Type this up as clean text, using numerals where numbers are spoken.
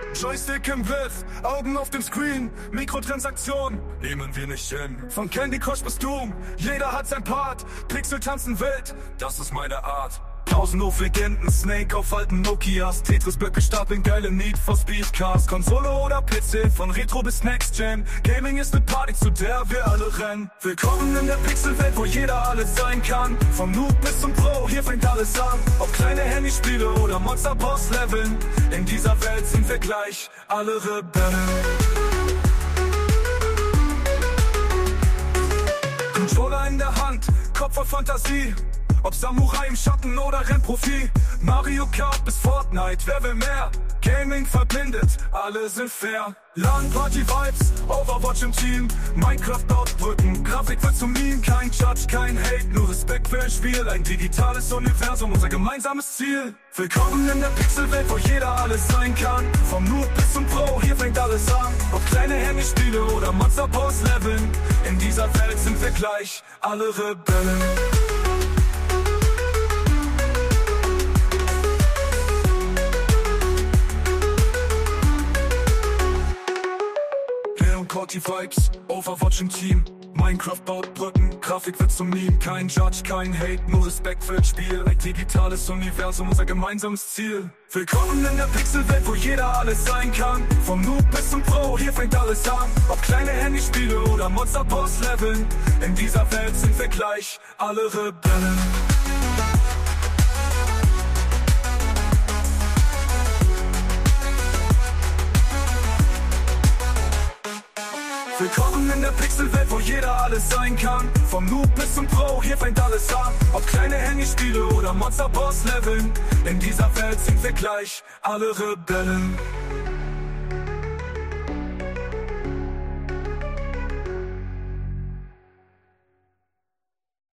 Joystick im Bild, Augen auf dem Screen, Mikrotransaktion, nehmen wir nicht hin. Von Candy Crush bis Doom, jeder hat sein Part. Pixel tanzen wild, das ist meine Art. Pausenhof-Legenden, Snake auf alten Nokias, Tetris-Blöcke stapeln, geile Need for Speed Cars. Konsole oder PC, von Retro bis Next Gen, Gaming ist ne Party, zu der wir alle rennen. Willkommen in der Pixelwelt, wo jeder alles sein kann. Vom Noob bis zum Pro, hier fängt alles an. Ob kleine Handyspiele oder Monster-Boss-Leveln, in dieser Welt sind wir gleich, alle Rebellen. Controller in der Hand, Kopf voll Fantasie. Ob Samurai im Schatten oder Rennprofi, Mario Kart bis Fortnite, wer will mehr? Gaming verbindet, alle sind fair. LAN-Party-Vibes, Overwatch im Team, Minecraft baut Brücken, Grafik wird zum Meme. Kein Judge, kein Hate, nur Respekt für ein Spiel. Ein digitales Universum, unser gemeinsames Ziel. Willkommen in der Pixelwelt, wo jeder alles sein kann. Vom Noob bis zum Pro, hier fängt alles an. Ob kleine Handyspiele oder Monster-Boss-Leveln, in dieser Welt sind wir gleich, alle Rebellen. Vibes, Overwatch im Team, Minecraft baut Brücken, Grafik wird zum Meme. Kein Judge, kein Hate, nur Respekt für das Spiel. Ein digitales Universum, unser gemeinsames Ziel. Willkommen in der Pixelwelt, wo jeder alles sein kann. Vom Noob bis zum Pro, hier fängt alles an. Ob kleine Handyspiele oder Monster-Boss-Leveln, in dieser Welt sind wir gleich, alle Rebellen. Willkommen in der Pixelwelt, wo jeder alles sein kann. Vom Noob bis zum Pro, hier fängt alles an. Ob kleine Handyspiele oder Monster-Boss-Leveln, in dieser Welt sind wir gleich, alle Rebellen.